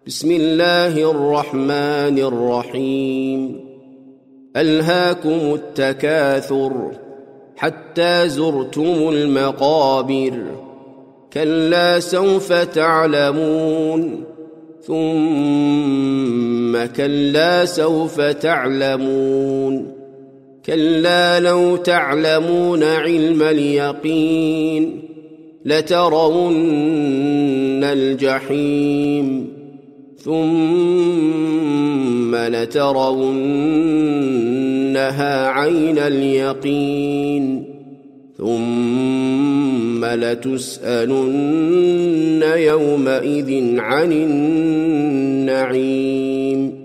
بسم الله الرحمن الرحيم ألهاكم التكاثر حتى زرتم المقابر كلا سوف تعلمون ثم كلا سوف تعلمون كلا لو تعلمون علم اليقين لترون الجحيم ثم لترونها عين اليقين ثم لتسألن يومئذ عن النعيم